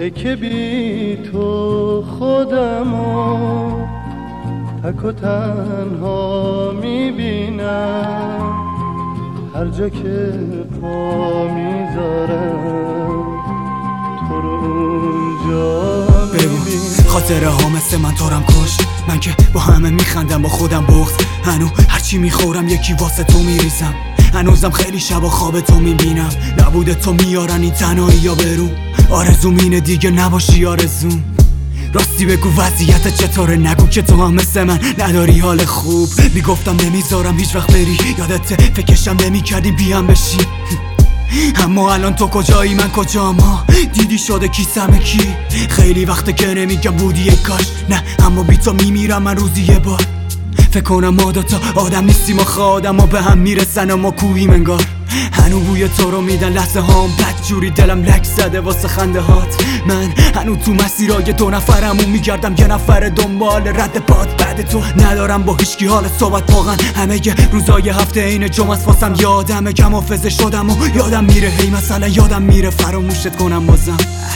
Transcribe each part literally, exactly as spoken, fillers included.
ای که بی تو خودمو تک و تنها میبینم، هر جا که پا میذارم تو رو اونجا میبینم. خاطره ها مثل من تارم کش، من که با همه میخندم با خودم بغض، هنو هرچی میخورم یکی واسه تو میریزم، هنوزم خیلی شبا خواب تو میبینم، نبوده تو میارن این تنهایی یا برو، آرزوم اینه دیگه نباشی آرزوم. راستی بگو وضعیت چطوره، نگو که تو هم مثل من نداری حال خوب، میگفتم نمیذارم هیچ وقت بری، یادت فکرشم نمیکردیم بیام بشی، اما الان تو کجایی من کجام، ها دیدی شده کیسم کی، خیلی وقته که نمیگم بودی یک کاش، نه اما بی تو میمیرم من روزی یه بار، فکر کنم ما دوتا آدم نیستیم و آدم ها به هم میرسن و ما کوهیم انگار، هنو بوی تو رو میدن لحظه هام بد جوری دلم لک زده واسه خنده هات، من هنو تو مسیرای دو نفرمون میگردم یه نفر دنبال رد پاد، بعد تو ندارم با هیچکی حال صحبت، واقعا همه روزای هفته این جمعه است واسم یادمه کم حافظه شدم و یادم میره، هی مثلا یادم میره فراموشت کنم بازم.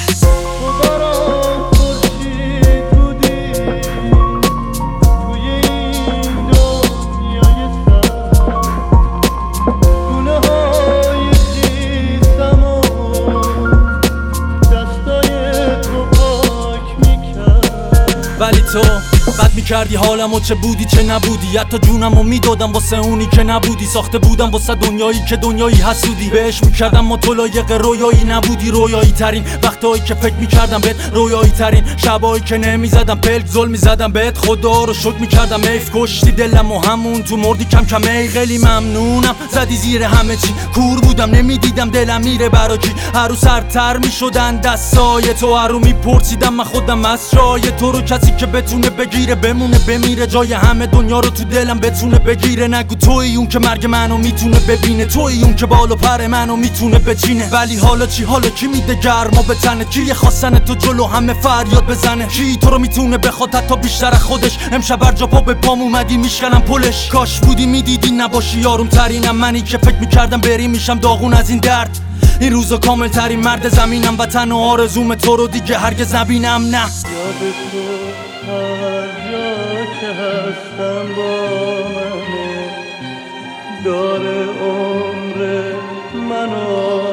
ولی تو بد میکردی حالمو، چه بودی چه نبودی، حتی جونمو میدادم واسه اونی که نبودی، ساخته بودم واسه دنیایی که دنیایی حسودی، بهش میکردم ما تو لایق رویایی نبودی، رویایی ترین وقتایی که فکر میکردم بهت، رویایی ترین شبایی که نمیزدم پلک ظلم میزدم بهت، خدا رو شکر میکردم ایف کشتی دلم و همون تو مردی کم کم، ای خیلی ممنونم زدی زیر همه چی، کور بودم نمیدیدم دلم میره برا کی، هر رو سرتر میشدن دستای تو، هر رو میپرسیدم من خودم از جای تو رو، کسی که بتونه بگیره بمونه بمیره، جای همه دنیا رو تو دلم بتونه بگیره، نگو توی اون که مرگ منو میتونه ببینه، توی اون که بالو پر منو میتونه بچینه، ولی حالا چی، حالا کی میده گرما به تنه، کی خواستن تو جلو همه فریاد بزنه، کی تو رو میتونه بخواد حتی بیشتر از خودش، امشب هر جا پا به پام اومدی میشکنم پلش، کاش بودی میدیدی نباشی یارم ترینم، منی که فکر میکردم بری میشم داغون از این درد، این روزا کامل ترین مرد زمینم، وطن و آرزوم تو رو دیگه هرگز نبینم، نه یاد تو هر جا که هستم با منه، داره عمر منو